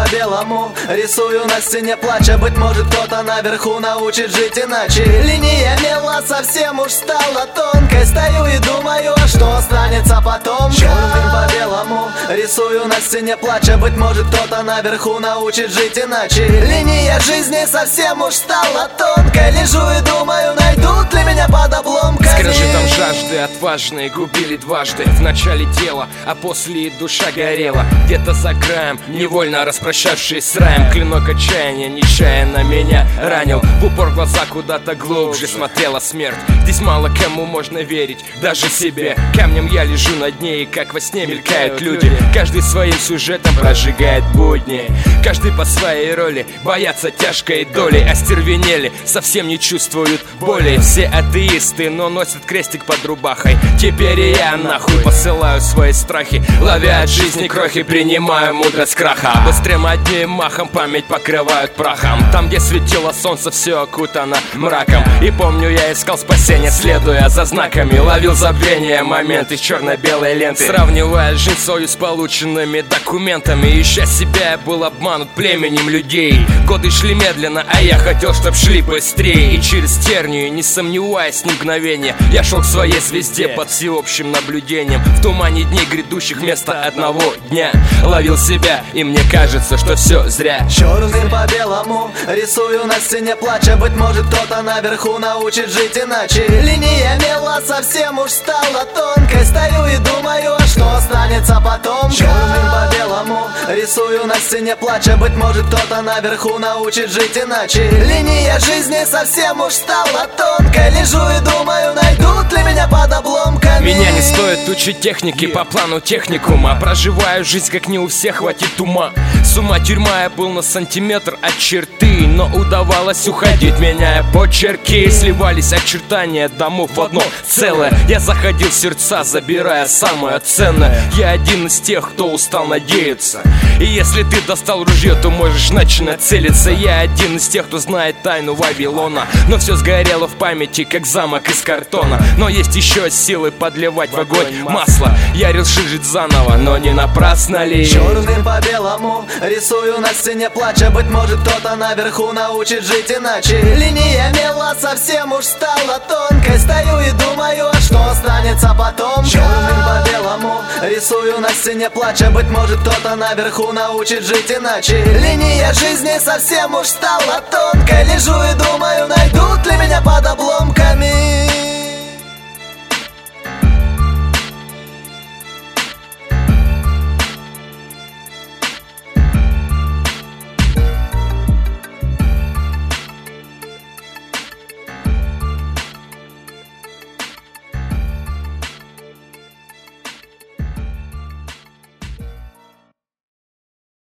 по-белому рисую на стене плача. Быть может, кто-то наверху научит жить иначе. Линия мела совсем уж стала тонкой. Стою и думаю, а что останется потом. Черным по-белому рисую на стене плача. Быть может, кто-то наверху научит жить иначе. Линия жизни совсем уж стала тонкой. Лежу и думаю, найдут ли меня под обломками. Скрежетом жажды отважные губили дважды. В начале тело, а после и душа горела. Где-то за краем, невольно распрощавшись с раем. Клинок отчаяния нечаянно меня ранил. В упор глаза куда-то глубже смотрела смерть. Здесь мало кому можно верить, даже себе. Камнем я лежу на дне, и как во сне мелькают люди. Каждый своим сюжетом прожигает будни. Каждый по своей роли, боятся тяжкой доли. Остервенели, совсем не чувствуют боли. Все атеисты, но носят крестик под рубахой. Теперь и я нахуй посылаю свои страхи. Ловя от жизни крохи, принимаю мудрость краха. Быстрым одним махом память покрывают прахом. Там, где светило солнце, все окутано мраком. И помню, я искал спасение, следуя за знаками. Ловил забвение, моменты черно-белой ленты. Сравнивая жизнь свою с полученными документами. Ища себя, я был обманут племенем людей. Годы шли медленно, а я хотел, чтоб шли быстрее. И через тернию, не сомневаясь ни мгновения, я шел к своей звезде под всеобщим наблюдением. В тумане дней грядущих вместо одного дня ловил себя, и мне кажется, что все зря. Черным по-белому рисую на стене плача. Быть может, кто-то наверху научит жить иначе. Линия мела совсем уж стала тонкой. Стою и думаю, а что останется потом. Черным по-белому рисую на стене плача. Быть может, кто-то наверху научит жить иначе. Линия жизни совсем уж стала тонкой. Лежу и думаю, найдут ли меня под обломками. Меня не стоит учить техники по плану техникума. Проживаю жизнь, как не у всех хватит ума. С ума тюрьма, я был на сантиметр от черты, но удавалось уходить, меняя почерки. Сливались очертания домов в одно целое. Я заходил в сердца, забирая самое ценное. Я один из тех, кто устал надеяться. И если ты достал ружье, то можешь начинать целиться. Я один из тех, кто знает тайну Вавилона. Но все сгорело в памяти, как замок из картона. Но есть еще силы подливать в огонь масло. Я решил жить заново, но не напрасно ли. Черным по-белому рисую на стене плача. Быть может, кто-то наверху научит жить иначе. Линия мела совсем уж стала тонкой. Стою и думаю, а что останется потом. Черным по-белому рисую на стене плача. Быть может, кто-то наверху научит жить иначе. Линия жизни совсем уж стала тонкой. Лежу и думаю, найдут ли меня под обломками.